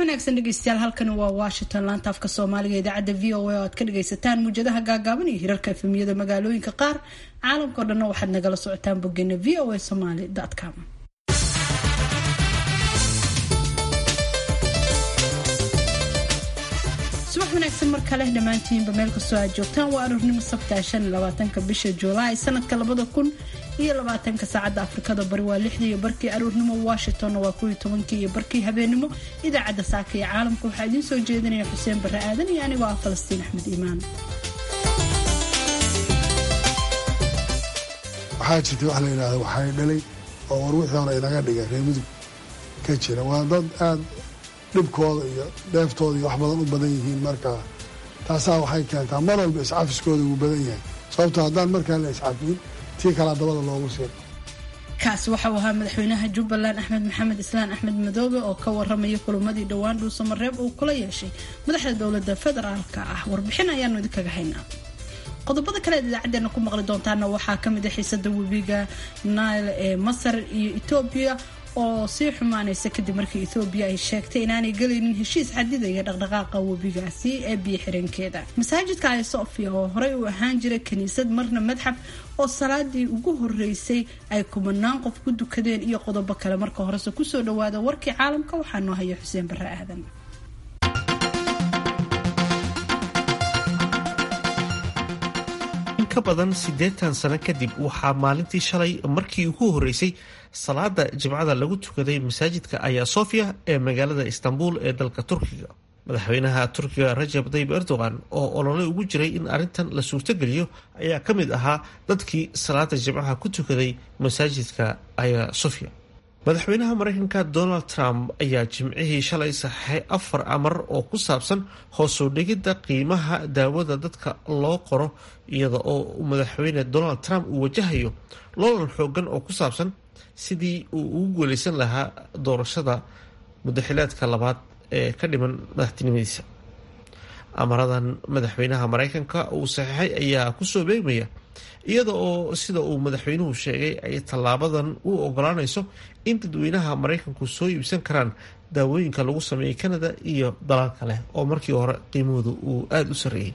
wanaagsan dhegeystayaal halkani waa Washington laanta afka Soomaaliga idaacada VOA oo aad ka dhageysataan muujadaha gaagaaban iyo hirarka efemiyada magaalooyinka qaar caalamka oo dhan waxaad nagala socotaan boggeena voasomali.com. subax wanaagsan mar kale dhamaantiinba meel kastoo aad joogtaan waa aroornimo sabta 25 bisha Juulaay sanadka 2020 saacada Afrikada bari waa 6:00 aroornimo Washington waa 12:00 habeenimo idaacada saaka ee caalamka waxaa idin soo jeedinaya Xuseen Barre Aadan iyo aniga Falastiin Axmed Iimaan. waxaa jirtay wax la yiraahdo waxay dhalay oo war wixii hore inaga dhigay reemadu ka jira waa dad aad dhibkooda iyo dheeftooda iyo wax badan u badan yihiin markaa taasaa waxay keentaa mar walba iscafiskooda uu badan yahay sababtoo haddaan markaa la iscafin tii kala dabada loogu sii kaasi waxa uu ahaa madaxweynaha Jubbaland Axmed Maxamed Islaan Axmed Madoobe oo ka warramaya kulumadii dhawaan Dhuusamareeb uu kula yeeshay madaxda dowladda federaalka ah warbixin ayaanu idinkaga haynaa. qodobada kale idaacadana ku maqli doontaana waxaa ka mid ah xiisada webiga Nile ee Masar iyo Ethiopia oo sii xumaanaysa kadib markii Ethiopia ay sheegtay inaanay galaynin heshiis xadidaya dhaqdhaqaaqa webigaasi ee biyo xirankeeda. masaajidka Hagia Sophia oo horey u ahaan jiray kaniisad marna madxaf oo salaadii ugu horeysay ay kumanaan qof ku dukadeen iyo qodobo kale marka horese ku soo dhawaada warkii caalamka waxaa noo haya Xuseen Barre Aadan. ka badan 80 sano kadib waxaa maalintii shalay markii ugu horeysay salaada jimcada lagu tukaday masaajidka Hagia Sophia ee magaalada Istanbul ee dalka Turkiga. madaxweynaha Turkiga Recep Tayyip Erdogan oo olole ugu jiray in arintan la suurtageliyo ayaa ka mid ahaa dadkii salaada jimcaha ku tukaday masaajidka Hagia Sophia. madaxweynaha Mareykanka Donald Trump ayaa jimcihii shalay saxay 4 amar oo ku saabsan hoos u dhigidda qiimaha daawada dadka loo qoro iyada oo madaxweyne Donald Trump uu wajahayo loolan xoogan oo ku saabsan sidii uu ugu guuleysan lahaa doorashada muddaxileedka labaad ee ka dhiman madaxtinimadiisa. amaradan madaxweynaha Mareykanka uu saxay ayaa ku soo beegmaya iyada oo sida uu madaxweynuhu sheegay ay tallaabadan u ogolaanayso in dadweynaha Mareykanku soo iibsan karaan daawooyinka lagu sameeyay Canada iyo dalal kale oo markii hore qiimahoodu uu aad u sareeyay.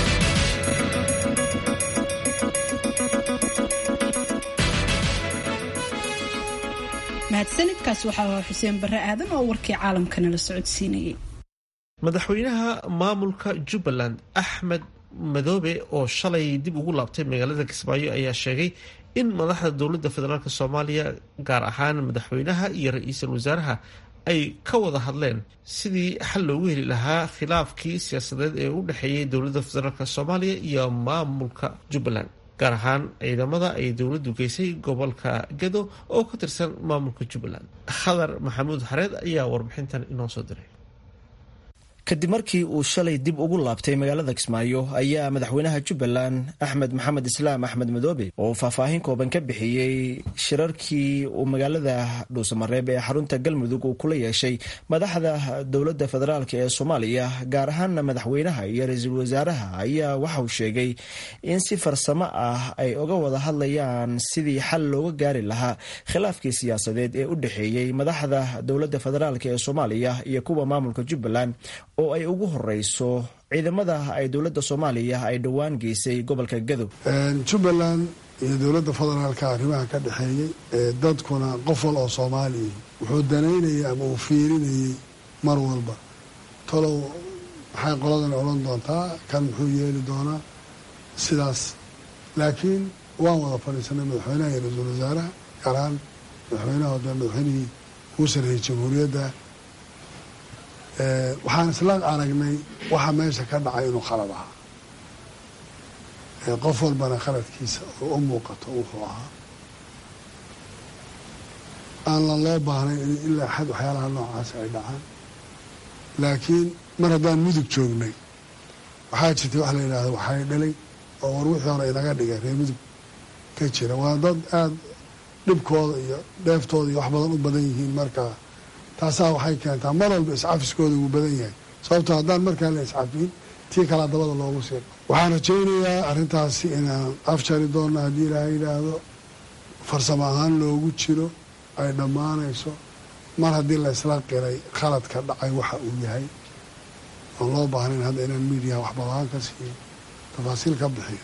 mahadsanidkaas waxaa ahaa Xuseen Barre Aadan oo warkii caalamkana la socodsiinayay. madaxweynaha maamulka Jubbaland Axmed Madoobe oo shalay dib ugu laabtay magaalada Kismaayo ayaa sheegay in madaxda dowladda federaalka Soomaaliya gaar ahaan madaxweynaha iyo ra'iisul wasaaraha ay ka wada hadleen sidii xal loogu heli lahaa khilaafkii siyaasadeed ee u dhaxeeyay dowladda federaalka Soomaaliya iyo maamulka Jubbaland gaar ahaan ciidamada ay dowladdu geysay gobolka Gedo oo ka tirsan maamulka Jubbaland. Khadar Maxamuud Xareed ayaa warbixintan inoo soo diray. kadib markii uu shalay dib ugu laabtay magaalada Kismaayo ayaa madaxweynaha Jubbaland Axmed Maxamed Islaam Axmed Madoobe oo faahfaahin kooban ka bixiyay shirarkii uu magaalada Dhuusamareeb ee xarunta Galmudug uu kula yeeshay madaxda dowladda federaalka ee Soomaaliya gaar ahaan madaxweynaha iyo ra'iisul wasaaraha ayaa waxa uu sheegay in si farsamo ah ay uga wada hadlayaan sidii xal looga gaari lahaa khilaafkii siyaasadeed ee u dhaxeeyay madaxda dowladda federaalka ee Soomaaliya iyo kuwa maamulka Jubbaland oo ay ugu horeyso ciidamada ay dowladda Soomaaliya ay dhawaan geysay gobolka Gedo. Jubbaland iyo dowladda federaalka arrimaha ka dhaxeeyay dadkuna qof wal oo Soomaali wuxuu daneynayay ama uu fiirinayay mar walba talow maxay qoladan oran doontaa kan muxuu yeeli doonaa sidaas laakiin waan wada fadhiisanay madaxweynaha iyo ra'iisul wasaaraha gaar ahaan madaxweynihii uu sareeyay jamhuuriyadda waxaan isla aragnay waxa meesha ka dhacay inuu khalad ahaa qof walbana khaladkiisa oo u muuqato wuxuu ahaa aan loo baahnayn in ilaa xad waxyaalaha noocaas ay dhacaan laakiin mar haddaan mudug joognay waxaa jirtay wax la yidhaahdo waxay dhalay oo war wixii hore inaga dhigay reer mudug ka jira waa dad aad dhibkooda iyo dheeftooda iyo wax badan u badan yihiin markaa taasaa waxay keentaa mar walba iscafiskooda uu badan yahay sababtoo haddaan markaa la iscafin tii kala dabada loogu sii waxaan rajaynayaa arrintaasi inaan afjari doonno haddii ilaahay yidhaahdo farsamo ahaan loogu jiro ay dhammaanayso mar haddii la isla qiray khaladka dhacay waxa uu yahay oon loo baahnayn hadda inaan miidiyaha wax badaan ka siiyo tafaasiil ka bixiyo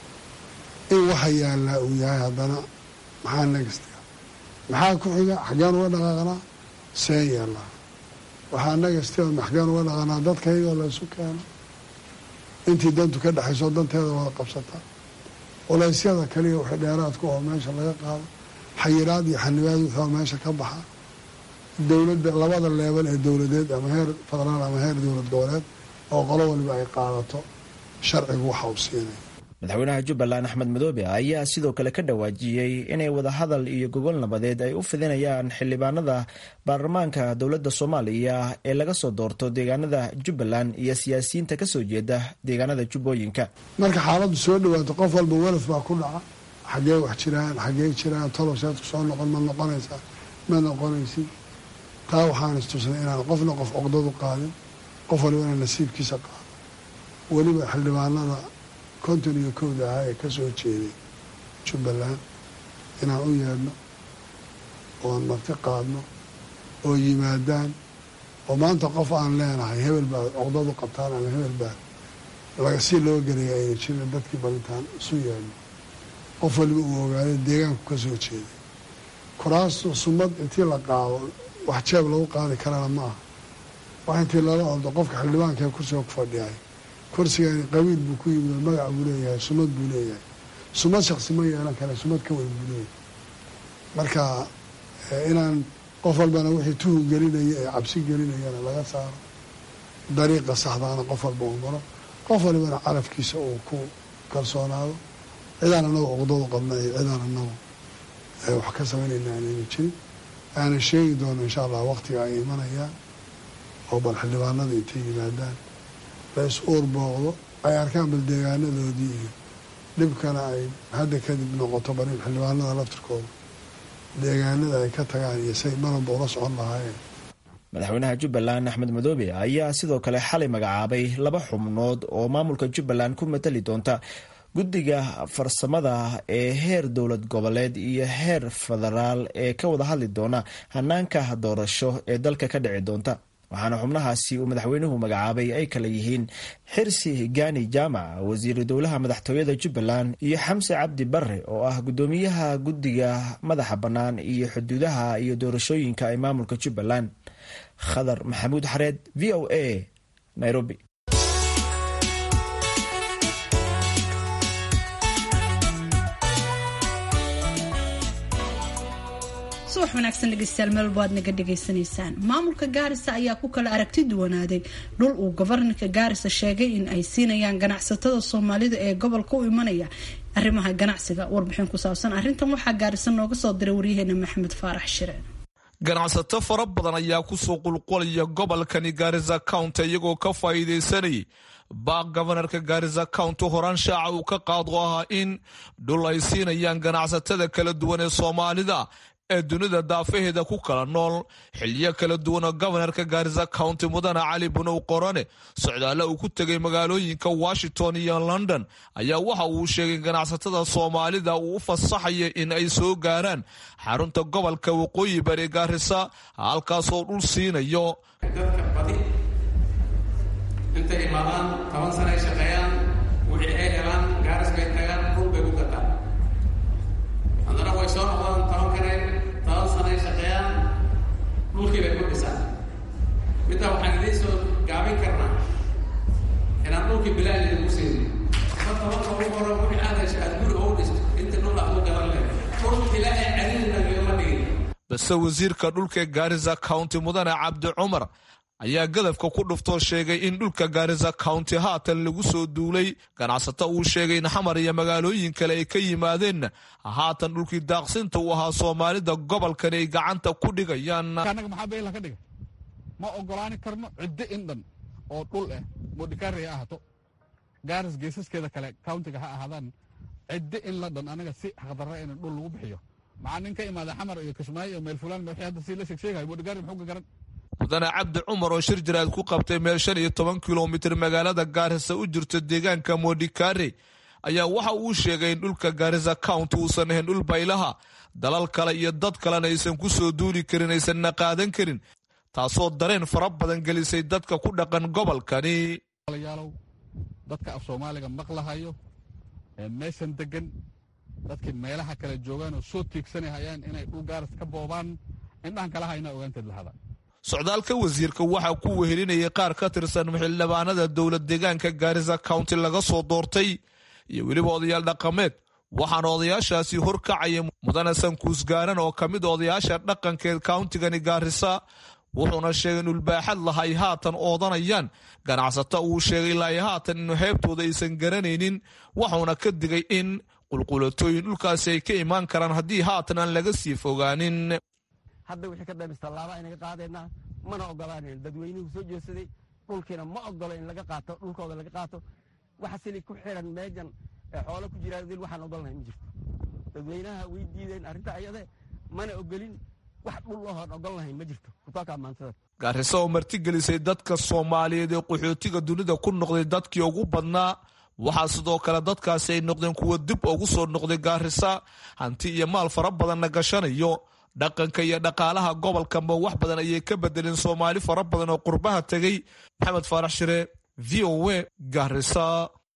in waxa yaallaa uu yahay haddana maxaa nagastiga maxaa ku xiga xaggeen uga dhaqaaqnaa seen yaallaa waxaa nagasti oo xaggeen uga dhaqaaqnaa dadkaygoo laysu keeno intii dantu ka dhexayso danteeda wada qabsata culeysyada kaliya wixii dheeraadku oo meesha laga qaado xayiraad iyo xanibaad wuxuu meesha ka baxa dowladda labada leebel ee dowladeed ama heer federaal ama heer dowlad goboleed oo qolo waliba ay qaadato sharcigu waxa uu siinaya madaxweynaha jubbaland axmed madoobe ayaa sidoo kale ka dhawaajiyey inay wadahadal iyo gogol nabadeed ay u fidinayaan xildhibaanada baarlamaanka dowladda soomaaliya ee laga soo doorto deegaanada jubbaland iyo siyaasiyiinta kasoo jeeda deegaanada jubbooyinka marka xaaladdu soo dhawaato qof walba walaf baa ku dhaca xaggee wax xaggee jiraan tolosheedku soo noqon ma noqonaysaa ma noqonaysid taa waxaan istusnay inaan qofna qof oqdadu qaadin qof waliba inaan nasiibkiisa qaado weliba xildhibaanada 51 ahaa ee ka soo jeeday jubbaland inaan u yeedhno oon marti qaadno oo yimaadaan oo maanta qof aan leenahay hebel baad oqdadu qabtaan ama hebel baad si loo gelaya ayna jirin dadkii balintaan isu yeedhno qof waliba uu ogaaday deegaanku ka soo jeeday kuraastu sumad intii la qaado wax jeeb lagu qaadi karana ma aha wax intii lala ordo qofka xildhibaankaee kursiga ku fadhiyay kursigan qabiil buu ku yimid magac buu leeyahay sumad buu leeyahay sumad shaksi ma yeelan kale sumad ka weyn buu leeyahay marka inaan qof walbana wixii tuhun gelinaya ee cabsi gelinayana laga saaro dariiqa saxdaana qof walba uu maro qof walibana carafkiisa uu ku kalsoonaado cidaan anagu oqdadu qabna iyo cidaan anagu wax ka samaynayna aanayna jirin aanan sheegi doono insha allah waqtiga ay imanayaan oo bal xildhibaanada intay yimaadaan la is uur booqdo ay arkaan bal deegaanadoodii iyo dhibkana ay hadda kadib noqoto bal in xildhibaanada laftirkooda deegaanada ay ka tagaan iyo say marwalba ula socon lahaayeen madaxweynaha jubbaland axmed madoobe ayaa sidoo kale xalay magacaabay 2 xubnood oo maamulka jubbaland ku matali doonta guddiga farsamada ee heer dowlad goboleed iyo heer federaal ee ka wada hadli doona hanaanka doorasho ee dalka ka dhici doonta waxaana xubnahaasi uu madaxweynuhu magacaabay ay kala yihiin xirsi gaani jaamac wasiiru dowlaha madaxtooyada jubbaland iyo xamse cabdi bare oo ah guddoomiyaha guddiga madaxa bannaan iyo xuduudaha iyo doorashooyinka ee maamulka jubbaland khadar maxamuud xareed v o a nairobi subax wanaagsan dhegeystayaal meel baad naga dhegaysanaysaan maamulka gaarisa ayaa ku kala aragti duwanaaday dhul uu gobornarka gaarisa sheegay in ay siinayaan ganacsatada soomaalida ee gobolka u imanaya arrimaha ganacsiga warbixin ku saabsan arrintan waxaa gaarisa nooga soo diray waryaheena maxamed faarax shire ganacsato fara badan ayaa kusoo qulqulaya gobolkani gaarisa county iyagoo ka faa'iidaysanayay baaq gobanarka gaarisa county horaan shaaca uu ka qaado ahaa in dhul ay siinayaan ganacsatada kala duwan ee soomaalida ee dunida daafaheeda ku kala nool xiliyo kala duwanoo gobanarka gaarisa county mudane cali bunow qorane socdaalla uu ku tegay magaalooyinka washington iyo london ayaa waxa uu sheegay ganacsatada soomaalida uu u fasaxaya in ay soo gaaraan xarunta gobolka waqooyi bari gaarisa halkaasoo dhul siinayo dadka badi intay imaadaan 10 sano ay shaqeeyaan wixii ay helaan gaaris bay tagaan dhul bay ku gataan haddana way soo noqdaan 10 sano ay shaqeeyaan dhulkii bay ku dhisaan midda waxaan idiin soo gaabin karnaa inaan dhulkii bilaal idinku siinin sababta marka ugu hore wixii aad hesha aad guri ugu dhisto inta dhul aad u gadan lehed dhulka ilaahay celina lagama dhigin base wasiirka dhulka gaarisa county mudane cabdi cumar ayaa gadafka ku dhuftoo sheegay in dhulka gaarisa county haatan lagu soo duulay ganacsato uu sheegay in xamar iyo magaalooyin kale ay ka yimaadeenna haatan dhulkii daaqsinta uu ahaa soomaalida gobolkani ay gacanta ku dhigayaan anaga maxaa beela ka dhiga ma ogolaani karno ciddo in dhan oo dhul ah modikari ha ahaato gaaris geesaskeeda kale countiga ha ahaadaan ciddo in la dhan anaga si xaqdarra in dhul lagu bixiyo maxaa nin ka imaada xamar iyo kismaayo iyo meel fulaan wixii hadda si la sheegsheegayo modikari muxuu ka garan mudane cabdi cumar oo shir jiraad ku qabtay meel 15 kilomitir magaalada gaarisa u jirto deegaanka modikari ayaa waxa uu sheegay in dhulka Garissa County uusan ahayn dhul baylaha dalal kale iyo dad kalena aysan ku soo duuli karin aysanna qaadan karin taasoo dareen fara badan gelisay dadka ku dhaqan gobolkani. dadka af Soomaaliga maqlahayo meeshan degan dadkii meelaha kale joogaan oo soo tiigsanayaan inay dhul gaaris ka boobaan indhahan kala hayna ogaanteed lahada. socdaalka wasiirka waxaa ku wehelinayay qaar ka tirsan xildhibaanada dowlad deegaanka Garissa County laga soo doortay iyo weliba odayaal dhaqameed waxaana odayaashaasi horkacaya mudane Sankuus Gaaran oo kamid odayaasha dhaqankeed countigani Garissa wuxuuna sheegay in ulbaaxad lahay haatan oodanayaan ganacsato uu sheegay ilaa haatan in heebtooda aysan garanaynin wuxuuna ka digay in qulqulatooyin dhulkaasi ay ka imaan karaan haddii haatan aan laga sii fogaanin. hadda wixii ka dambeeyay laaba inaga qaadayna mana ogolaaneen dadweynuhu soo jeesaday dhulkiina ma ogolo in laga qaato dhulkooda laga qaato waxa sili ku xiran meejan xoolo ku jira dil waxaan ogolnahay ma jirto dadweynaha way diideen arrinta ayada mana ogolin wax dhul loo ogolnahay ma jirto kutaka maantada. Garissa oo martigelisay dadka Soomaaliyeed ee qaxootiga dunida ku noqday dadkii ugu badnaa waxaa sidoo kale dadkaasi ay noqdeen kuwa dib ugu soo noqday Garissa hanti iyo maal fara badanna gashanayo dhaqanka iyo dhaqaalaha gobolkanba wax badan ayay ka bedeleen Soomaali fara badan oo qurbaha tagay. Maxamed Faarax Shire VOA Garissa.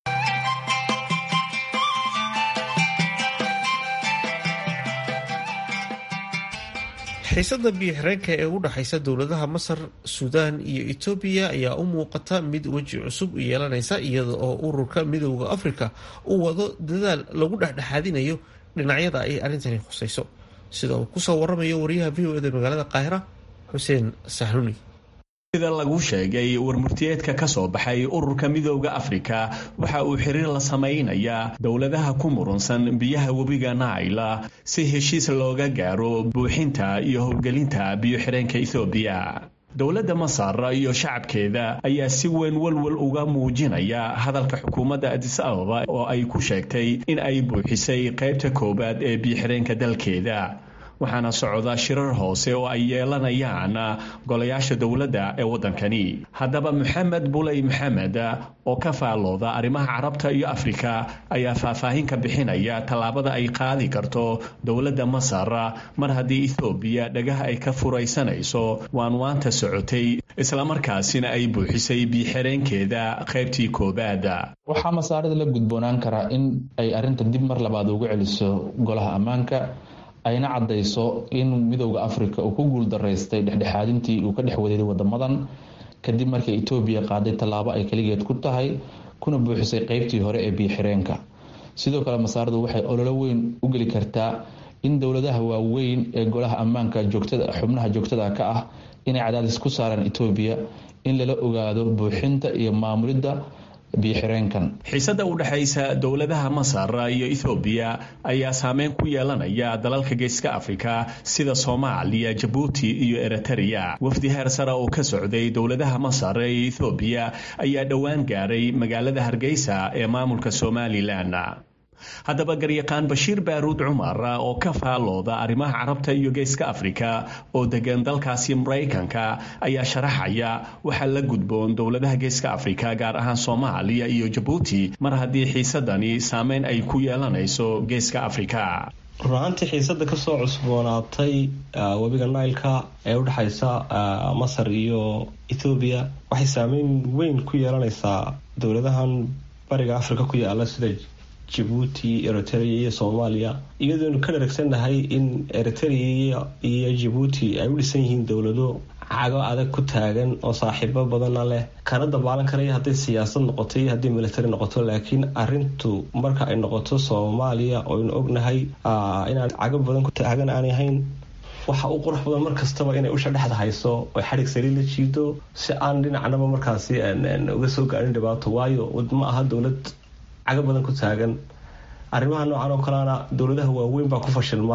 xiisada biyo-xireenka ee u dhaxaysa dowladaha Masar, Suudaan iyo Itoobiya ayaa u muuqata mid weji cusub u yeelanaysa iyada oo ururka Midowga Afrika uu wado dadaal lagu dhexdhexaadinayo dhinacyada ay arrintani khusayso sida uu kusoo waramayo wariyaha VOA magaalada Qaahira Xuseen Sahluni. sida lagu sheegay warmurtiyeedka ka soo baxay ururka Midowga Afrika waxa uu xiriir la sameeyay dawladaha ku murunsan biyaha webiga Nile si heshiis looga gaaro buuxinta iyo howlgelinta biyo-xireenka Itoobiya. dowladda Masar iyo shacabkeeda ayaa si weyn walwal uga muujinaya hadalka xukuumadda Addis Ababa oo ay ku sheegtay in ay buuxisay qaybta koobaad ee biyo-xireenka dalkeeda. waxaana socda shirar hoose oo ay yeelanayaan golayaasha dawladda ee wadankani. haddaba Maxamed Bulay Maxamed oo ka faalooda arrimaha Carabta iyo Afrika ayaa faahfaahin ka bixinaya tallaabada ay qaadi karto dowladda Masar mar haddii Itoobiya dhagaha ay ka furaysanayso waanwaanta socotay isla markaasina ay buuxisay biyo-xireenkeeda qaybtii koobaad. waxaa Masaarida la gudboonaan karaa in ay arrinta dib mar labaad ugu celiso golaha ammaanka ayna cadayso in Midowga Afrika uu ku guul daraystay dhexdhexaadintii uu ka dhex waday wadamadan kadib markii Itoobiya qaaday tallaabo ay kaligeed ku tahay kuna buuxisay qaybtii hore ee biyo-xireenka. sidoo kale Masaarida waxay olole weyn u gali kartaa in dowladaha waaweyn ee golaha ammaanka xubnaha joogtada ka ah inay cadaadis ku saaraan Itoobiya in lala ogaado buuxinta iyo maamulidda biyo-xireenkan. xiisada u dhaxaysa dowladaha Masar iyo Itoobiya ayaa saameyn ku yeelanaya dalalka Geeska Afrika sida Soomaaliya, Djibouti iyo Eritrea. wafdi heer sare oo ka socday dowladaha Masar iyo Itoobiya ayaa dhowaan gaaray magaalada Hargeysa ee maamulka Somaliland. haddaba garyaqaan Bashiir Baaruud Cumar oo ka faalooda arrimaha Carabta iyo Geeska Afrika oo degan dalkaasi Mareykanka ayaa sharaxaya waxa la gudboon dowladaha Geeska Afrika gaar ahaan Soomaaliya iyo Djibouti mar haddii xiisadani saameyn ay ku yeelanayso Geeska Afrika. runtii xiisada ka soo cusboonaatay webiga Nile-ka ee u dhaxaysa Masar iyo Itoobiya waxay saameyn weyn ku yeelanaysaa dowladahan bariga Afrika ku yaala sida Djibouti, Eritrea iyo Soomaaliya. iyadoo ka dheregsanahay in Eritrea iyo Djibouti ay u dhisan yihiin dowlado cago adag ku taagan oo saaxiibo badan leh kana dabaalan karaya haddii siyaasad noqoto iyo haddii military noqoto. laakiin arintu marka ay noqoto Soomaaliya oo aynu ognahay inaan cago badan ku taagan aan ahayn waxa uu qurux badan markastaba inay usha dhexda hayso oo xarig saliid la jiido si aan dhinacnaba markaasi uga soo gaarin dhibaato. waayo ma aha dowlad caga badan ku taagan. arrimaha noocan oo kalena dowladaha waaweyn baa ku fashilma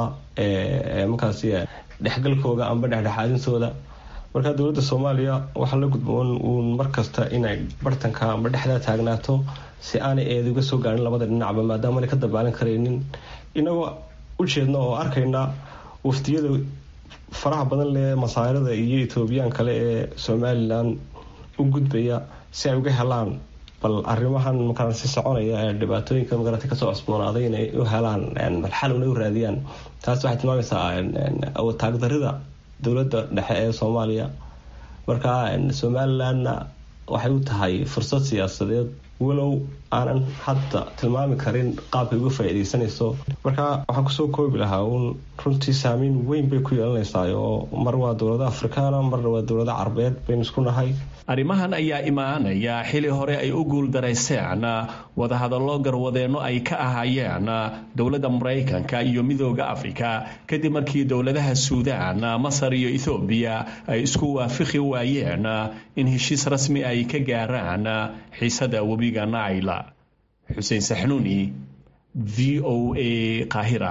markaasi dhexgalkooda amba dhexdhexaadintooda. marka dowladda Soomaaliya waxaa la gudboon markasta inay bartanka amba dhexda taagnaato si aanay eed uga soo gaarin labada dhinacba maadaama ay ka dabaalan kareenin. inagoo u jeedno oo arkayna waftiyada faraha badan leh Masaarida iyo Etoobiyaan kale ee Somaliland u gudbaya si ay uga helaan bal arrimahan markaan si soconaya ee dhibaatooyinka magarata kasoo cusboonaaday inay u helaan xal una u raadiyaan. taas waxay tilmaamaysaa taagdarida dowladda dhexe ee Soomaaliya. marka Somalilandna waxay u tahay fursad siyaasadeed walow aanan hadda tilmaami karin qaabka uga faa'iideysanayso. marka waxaan kusoo koobi lahaa runtii saameyn weyn bay ku yeelanaysaa oo mar waa dowladaha Afrikaana marna waa dowladaha Carbeed baynu isku nahay. arrimahan ayaa imaanaya xili hore ay u guuldareyseen wadahadallo garwadeenno ay ka ahaayeen dowladda Mareykanka iyo Midowga Afrika kadib markii dowladaha Suudaan, Masar iyo Ethiopia ay isku waafaqi waayeen in heshiis rasmi ay ka gaaraan xiisada webiga Nile. Xuseen Saxnuuni, VOA Qaahira.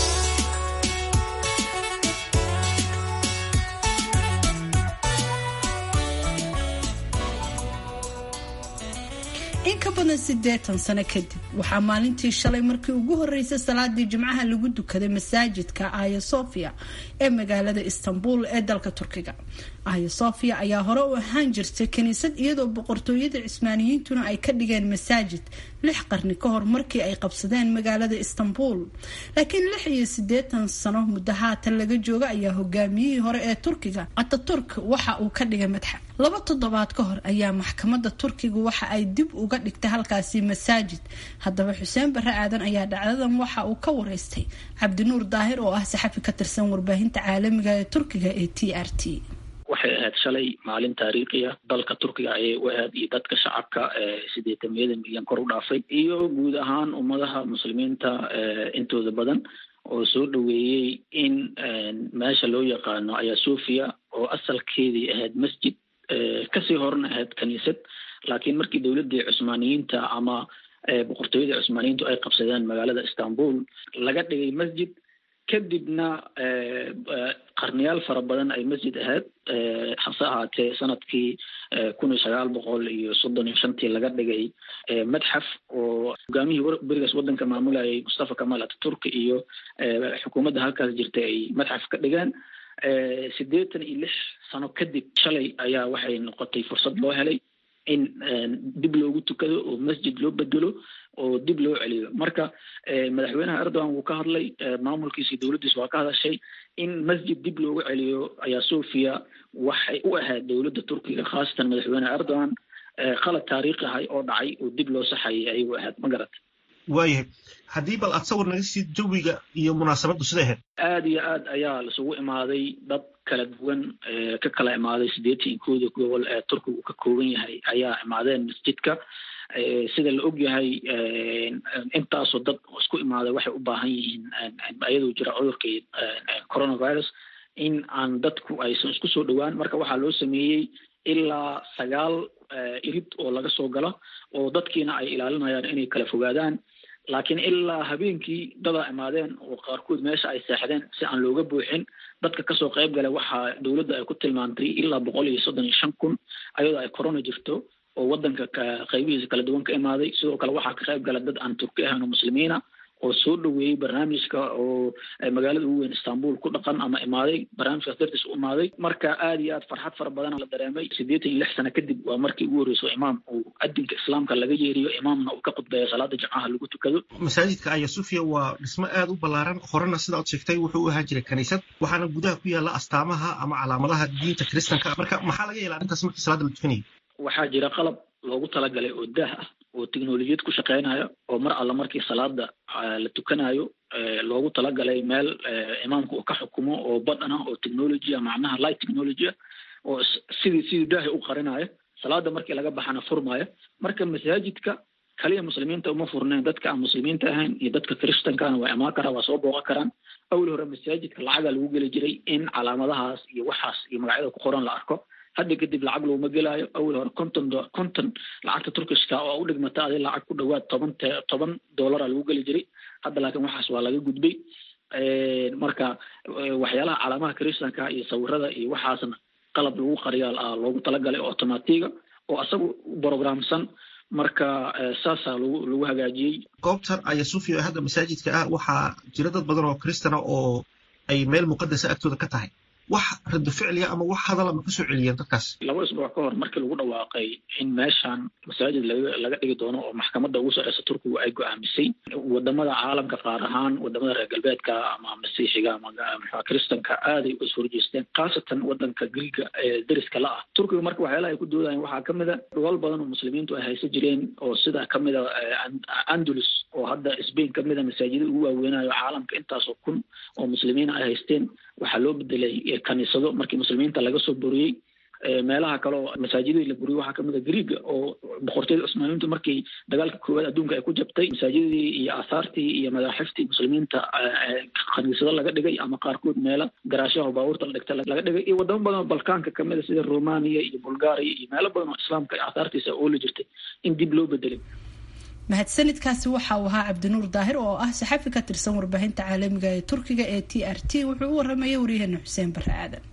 in ka badan 80 sano kadib waxaa maalintii shalay markii ugu horeysay salaadii jimcaha lagu dukaday masaajidka Hagia Sophia ee magaalada Istanbul ee dalka Turkiga. Hagia Sophia ayaa hore u ahaan jirtay kaniisad iyadoo boqortooyada Cismaaniyiintuna ay ka dhigeen masaajid 6 qarni ka hor markii ay qabsadeen magaalada Istanbul. laakiin 86 sano muddo haatan laga jooga ayaa hogaamiyihii hore ee Turkiga Ataturk waxa uu ka dhigay madxaf. 2 toddobaad ka hor ayaa maxkamadda Turkiga waxa ay dib uga dhigtay halkaasi masaajid. haddaba Xuseen Barre Aadan ayaa dhacdadan waxa uu ka wareystay Cabdinuur Daahir oo ah saxafi ka tirsan warbaahinta caalamiga ee Turkiga ee TRT. waxay ahayd shalay maalin taariikhi ah dalka Turkiga ayay u ahayd iyo dadka shacabka 8 milyan kor u dhaafay iyo guud ahaan ummadaha muslimiinta intooda badan oo soo dhaweeyay in meesha loo yaqaano Hagia Sophia oo asalkeedii ahayd masjid kasii horna ahayd kaniisad laakiin markii dowladda Cusmaaniyiinta ama boqortooyada Cusmaaniyiintu ay qabsadeen magaalada Istanbul laga dhigay masjid kadibna qarniyaal fara badan ay masjid ahayd hase ahaatee sanadkii 1935 laga dhigay madxaf oo hogaamiyihii berigaas wadanka maamulayay Mustafa Kemal Atatürk iyo xukuumadda halkaas jirtay ay madxaf ka dhigeen 86 sano kadib shalay ayaa waxay noqotay fursad loo helay in dib loogu tukado oo masjid loo bedelo oo dib loo celiyo. marka madaxweynaha Erdogan uu ka hadlay maamulkiisa dowladdiisa waa ka hadashay in masjid dib loogu celiyo Hagia Sophia waxay u ahayd dowladda Turkiga khaasatan madaxweynaha Erdogan qalad taariikhi ah oo dhacay oo dib loo saxay ay u ahayd magarat. waayahay haddii bal aad sawir naga sii jawiga iyo munaasabaddu sida ahayd. aad iyo aad ayaa isugu imaaday dad kala duwan ka kala imaaday 80 gobol ee Turkigu ka kooban yahay ayaa imaadeen masjidka. sida la og yahay intaasoo dad isku imaaday waxay u baahan yihiin ayadoo jira cudurka coronavirus in aan dadku aysan isku soo dhawaan. marka waxaa loo sameeyey ilaa 9 irid oo laga soo galo oo dadkiina ay ilaalinayaan inay kala fogaadaan. laakiin ilaa habeenkii dada imaadeen oo qaarkood meesha ay seexdeen si aan looga buuxin. dadka kasoo qayb galay waxaa dowladda ay ku tilmaantay ilaa 135,000 ayadoo ay corona jirto oo wadanka qaybihiisa kala duwan ka imaaday. sidoo kale waxaa ka qayb galay dad aan Turki ahayn oo muslimiina oo soo dhaweeyay barnaamijka oo magaalada ugu weyn Istanbul ku dhaqan ama imaaday barnaamijkaas dartiis u imaaday. marka aad iyo aad farxad fara badan la dareemay. 86 sano kadib waa markii ugu horeysay imaam uu adinka islaamka laga yeeriyo imaamna uu ka khudbeeyo salaada jimcaha lagu tukado. masaajidka Hagia Sophia waa dhismo aad u ballaaran horena sida aad sheegtay wuxuu u ahaan jiray kaniisad waxaana gudaha ku yaala astaamaha ama calaamadaha diinta Kiristaanka. marka maxaa laga yeelaa intaas markii salaada la tukanayay? waxaa jira qalab loogu talagalay oo daah ah oo tiknoolajiyad ku shaqeynaya oo mar alla markii salaada la tukanayo loogu talagalay meel imaamku uu ka xukumo oo badana oo technology macnaha light technology oo sidii daah u qarinaya salaada markii laga baxana furmaya. marka masaajidka kaliya muslimiinta uma furneen dadka aan muslimiinta ahayn iyo dadka Kirishtaanka waa imaan karaan waa soo booqan karaan. awal hore masaajidka lacag lagu geli jiray in calaamadahaas iyo waxaas iyo magacyada ku qoran la arko. hadda kadib lacag looma gelaayo. awal hore konton lacagta Turkishka oo u dhigmata adii lacag ku dhawaad $10 lagu geli jiray. hadda laakiin waxaas waa laga gudbay. marka waxyaalaha calaamaha Kiristaanka iyo sawirada iyo waxaasna qalab lagu qariyaa loogu talagalay automatiga oo asagu programsan. marka saasa lagu hagaajiyay goobtan Hagia Sophia hadda masaajidka ah waxaa jira dad badan oo Kiristana oo ay meel muqadas agtooda ka tahay. wax rado ficliya ama wax hadala ma kasoo celiyeen dadkaas? 2 isbuuc ka hor markii lagu dhawaaqay in meeshan masaajid laga dhigi doono oo maxkamadda ugu sareysa Turkigu ay go'aamisay, wadamada caalamka qaar ahaan wadamada reer galbeedka ama masiixiga ama kristanka aaday u soo jeesteen, khaasatan wadanka Greega ee dariska la ah. Turkigu marka waxyaalaha ay ku doodayaan waxaa kamid ah dhul badan oo muslimiintu ay haysan jireen oo sida kamid ah Andalus oo hadda Spain kamid ah masaajid ugu waaweynayo caalamka intaas oo kun oo muslimiin ay haysteen waxaa loo bedelay kaniisado markii muslimiinta laga soo buriyay. meelaha kale oo masaajidada la buriyay waxaa kamid ah Greega oo boqortooyada Cusmaaniyiintu markii dagaalka koowaad adduunka ay ku jabtay masaajidadii iyo aasaartii iyo madaaxiftii muslimiinta kaniisado laga dhigay ama qaarkood meelo garaashaha baabuurta la dhigtay laga dhigay, iyo wadamo badan oo Balkaanka kamid ah sida Romania iyo Bulgaria iyo meelo badan oo islaamka aasaartiisa oo la jirtay in dib loo bedelay. mahadsanidkaasi waxa uu ahaa Cabdinuur Daahir oo ah saxafi ka tirsan warbaahinta caalamiga ee Turkiga ee TRT. wuxuu u waramayay wariyaheena Xuseen Barre Aadan.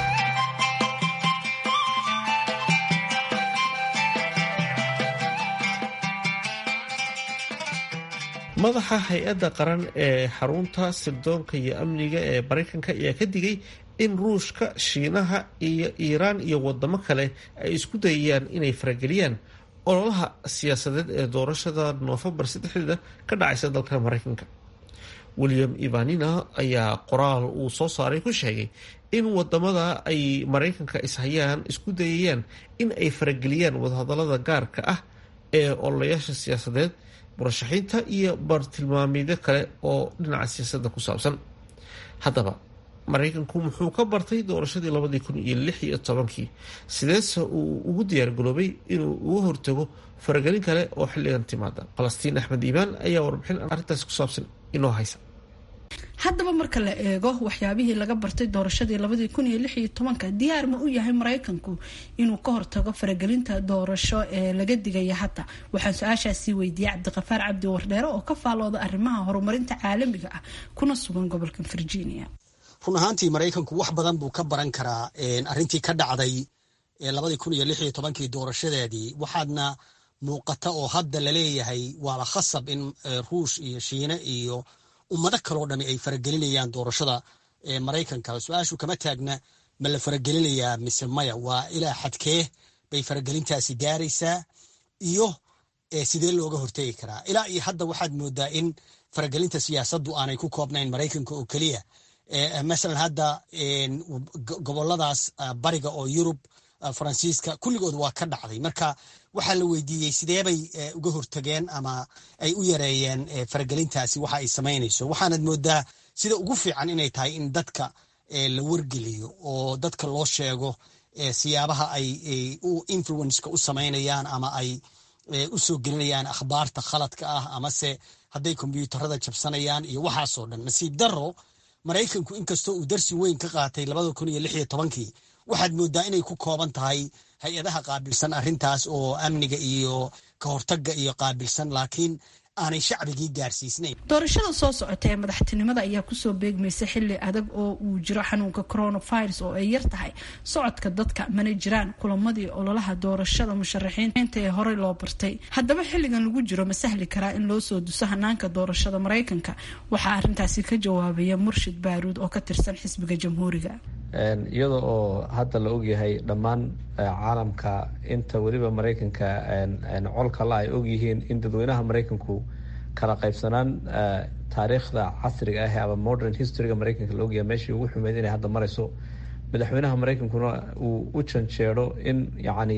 madaxa hay-adda qaran ee xarunta sirdoonka iyo amniga ee Mareykanka ayaa ka digay in Ruushka, Shiinaha iyo Iiraan iyo wadamo kale ay isku dayayaan inay farageliyaan ololaha siyaasadeed ee doorashada Noofembar 3 ka dhacaysa dalka Mareykanka. William Ivanina ayaa qoraal uu soo saaray ku sheegay in wadamada ay Mareykanka ishayaan isku dayayaan in ay farageliyaan wadahadalada gaarka ah ee ololayaasha siyaasadeed, murashaxiinta iyo bartilmaameedyo kale oo dhinaca siyaasadda ku saabsan. Haddaba Mareykanku muxuu ka bartay doorashadii 2016 sideese uu ugu diyaargaroobay inuu uga hortago faragelin kale oo xilligan timaada? Falastiin Axmed Iimaan ayaa warbixin arrintaas ku saabsan inoo haysa. haddaba marka la eego waxyaabihii laga bartay doorashadii 2016 diyaar ma u yahay Mareykanku inuu ka hortago faragelinta doorasho ee laga digaya hadda? waxaan su-aashaasi weydiiyay Cabdiqafaar Cabdi Wardheere oo ka faalooda arrimaha horumarinta caalamiga ah kuna sugan gobolka Virginia. run ahaantii Mareykanku wax badan buu ka baran karaa arrintii ka dhacday 2016 doorashadeedii. waxaadna muuqata oo hadda la leeyahay waa la khasab in Ruush iyo Shiina iyo ummado kaloo dhami ay faragelinayaan doorashada Mareykanka. su-aashu kama taagna ma la faragelinayaa mise maya, waa ilaa xadkee bay faragelintaasi gaaraysaa iyo sidee looga hortegi karaa. ilaa iyo hadda waxaad moodaa in faragelinta siyaasaddu aanay ku koobnayn Mareykanka oo keliya. masalan hadda goboladaas bariga oo Yurub, Faransiiska kulligood waa ka dhacday. marka waxaa la weydiiyey sideebay uga hortageen ama ay u yareeyeen faragelintaasi waxa ay samaynayso. waxaanad moodaa sida ugu fiican inay tahay in dadka la wargeliyo oo dadka loo sheego siyaabaha ay influenceka u samaynayaan ama ay u soo gelinayaan akhbaarta khaladka ah amase hadday kombiyuutarada jabsanayaan iyo waxaasoo dhan. nasiib daro Mareykanku inkastoo uu darsi weyn ka qaatay 2016 waxaad moodaa inay ku kooban tahay hay-adaha qaabilsan arrintaas oo amniga iyo ka hortagga iyo qaabilsan, laakiin aanay shacbigii gaarsiisnayn. doorashada soo socota ee madaxtinimada ayaa kusoo beegmaysa xilli adag oo uu jiro xanuunka coronavirus oo ay yar tahay socodka dadka, mana jiraan kulamadii ololaha doorashada musharaxiinta ee horey loo bartay. haddaba xilligan lagu jiro ma sahli karaa in loo soo duso hanaanka doorashada Mareykanka? waxaa arrintaasi ka jawaabaya Murshid Baaruud oo ka tirsan xisbiga Jamhuuriga. iyada oo hadda la ogyahay dhammaan caalamka inta weliba Mareykanka colka la ay ogyihiin in dadweynaha Mareykanku kala qaybsanaan taariikhda casriga ah ama modern historyga Mareykanka la ogyahay meeshii ugu xumeyd inay hadda marayso. madaxweynaha Mareykankuna uu u janjeero in yacni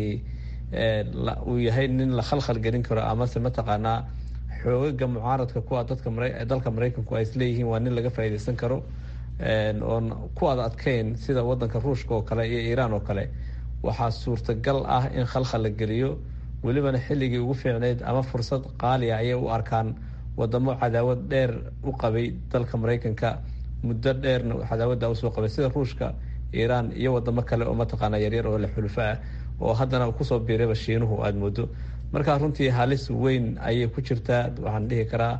uu yahay nin la khalkhal gelin karo amase mataqaanaa xoogaga mucaaradka kuwa dalka Mareykanku ay isleeyihiin waa nin laga faa'iidaysan karo oon ku adkayn sida wadanka Ruushka oo kale iyo Iiraan oo kale. waxaa suurtagal ah in khalkhal la geliyo, welibana xilligii ugu fiicneyd ama fursad qaali ah ayay u arkaan wadamo cadaawad dheer u qabay dalka Mareykanka, muddo dheerna cadaawada usoo qabay sida Ruushka, Iiraan iyo wadamo kale oo mataqaana yaryar oo la xulufo ah oo haddana kusoo biirayba Shiinuhu aad moodo. marka runtii halis weyn ayay ku jirtaa. waxaan dhihi karaa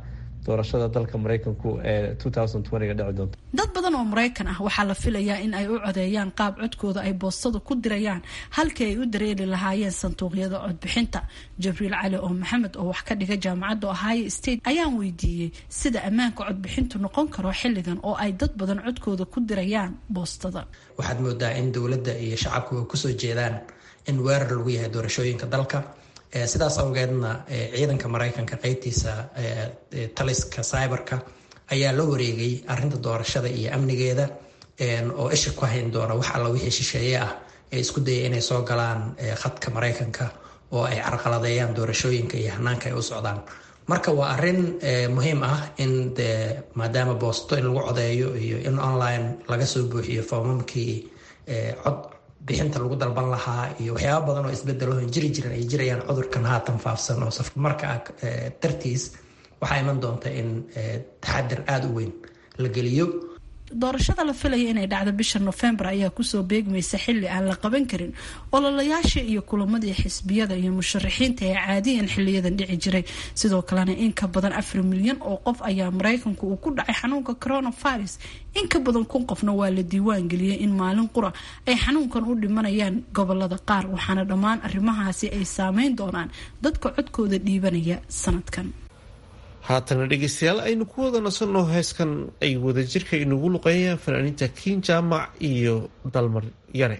doorashada dalka maraykanku ee 2020 dhici doonto. dad badan oo Maraykan ah waxaa la filayaa in ay u codeeyaan qaab codkooda ay boostada ku dirayaan halkii ay u dareeri lahaayeen sanduuqyada codbixinta. Jibriil Cali oo Maxamed oo wax ka dhiga jaamacadda Ohio State ayaan weydiiyey sida ammaanka codbixintu noqon karo xilligan oo ay dad badan codkooda ku dirayaan boostada. waxaad moodaa in dowladda iyo shacabku ay kusoo jeedaan in weerar lagu yahay doorashooyinka dalka. sidaas awgeedna ciidanka Maraykanka qaybtiisa taliska cyberka ayaa la wareegay arrinta doorashada iyo amnigeeda oo isha ku hayn doona wax alla wixii shisheeye ah ee isku dayay inay soo galaan khadka Maraykanka oo ay carqaladeeyaan doorashooyinka iyo hanaanka ay u socdaan. marka waa arrin muhiim ah in maadaama boosto in lagu codeeyo iyo in online laga soo buuxiyo foomamkii cod bixinta lagu dalban lahaa iyo waxyaabo badan oo isbedelo jiri jiran ay jirayaan cudurkan haatan faafsan oo marka dartiis waxaa iman doonta in taxadir aada u weyn la geliyo. doorashada la filaya inay dhacdo bisha November ayaa kusoo beegmaysa xilli aan la qaban karin ololayaasha iyo kulamadii xisbiyada iyo musharaxiinta ee caadiyan xilliyadan dhici jiray. sidoo kalena in ka badan 4 milyan oo qof ayaa Maraykanku uu ku dhacay xanuunka coronavirus. in ka badan 1,000 qofna waa la diiwaan geliyay in maalin qura ay xanuunkan u dhimanayaan gobolada qaar, waxaana dhammaan arrimahaasi ay saameyn doonaan dadka codkooda dhiibanaya sanadkan. haatana dhegeystayaal aynu ku wada nasanno heeskan ay wadajirka inagu luqeeyaan fanaaniinta King Jaamac iyo Dalmar Yare.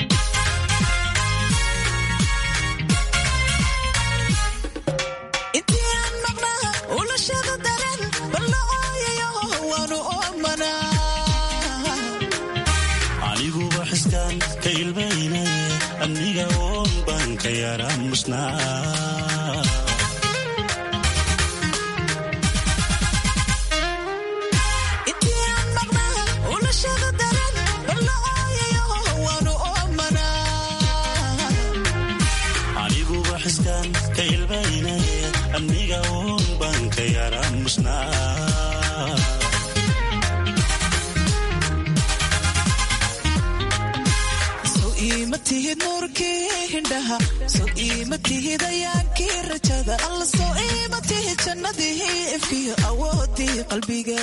aniguba xiskaan ka ilmaynay aniga oon baan ka yaraamusnaa ka ilmaynay aniga oon baan ka yaraamusnaa soo iima tihid nuurkii hindhaha soo iima tihid ayaankii rajada alla soo iima tihid jannadii ifkiyo awoodii qalbiga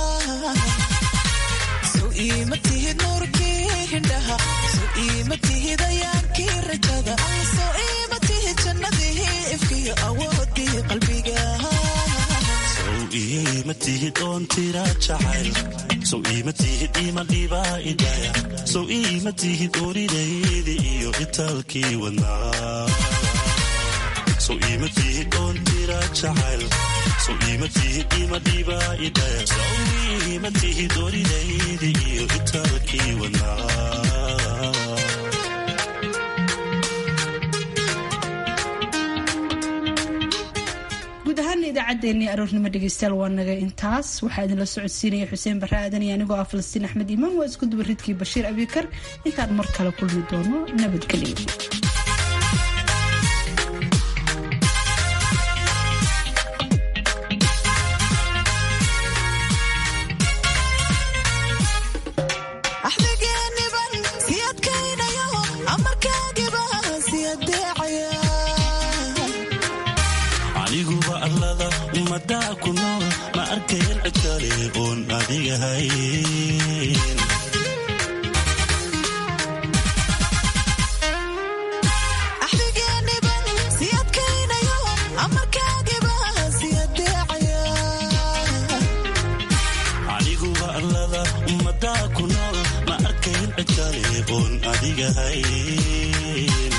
soo iima tihid nuurkii hindhaha soo iima tihid ayaankii rajada alla soo iima tihid jannadii ifkiyo awoodii qalbiga sow iima tihid oon tira jacayl sow iima tihid ima dhibaa idaya sow iima tihid oridaydi iyo itaalkii wadnaa sow iima tihid oon tira jacayl sow iima tihid ima dhibaa idaya sow iima tihid oridaydi iyo itaalkii wadnaa. idaacadeenii aroornimo dhegeystayaal waa naga intaas. waxaa idinla socodsiinaya xuseen barre aadan iyo anigoo ah Falastiin Axmed Imaan. waa isku duba ridkii Bashiir Abikar. intaan mar kale kulmi doono nabadgelyo. madaa ku nool ma arkayn cid kale oon adiga hayn axdigeeniban si adkaynayo amarkaagiba si adeecaya aniguba allada madaa ku nool ma arkayn cid kale oon adiga hayn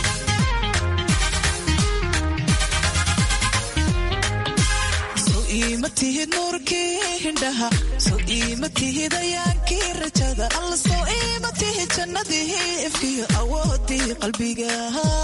iima tihid nuurkii hindhaha soo iima tihid ayaankii rajada alla soo iima tihid jannadii ifkiyo awoodii qalbiga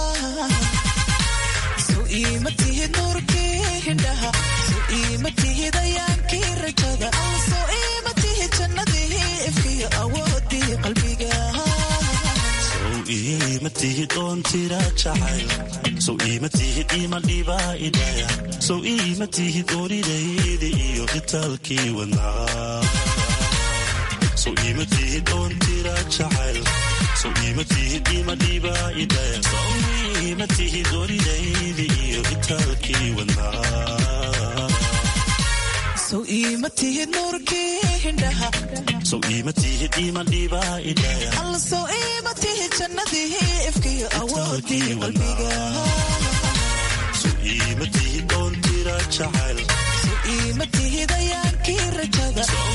soo iima tihid nuurkii hindhaha soo iima tihid ayaankii rajada alla soo iima tihid jannadii ifkiyo awoodii qalbiga sow iima tihid oon tira jacayl sow iima tihid ima dhibaa idaya sow iima tihid oridaydi iyo itaalkii wadnaa sow iima tihid oon tira jacayl sow iima tihid ima dhibaa idaya sow iima tihid oridaydi iyo itaalkii wadnaa sow iima tihid nuurkii hindhaha sow iima tihid iiman dhibaa idaya alla sow iima tihid jannadii ifkiyo awoodii qalbiga sow iima tihid oon tira jacayl sow iima tihid ayaankii rajada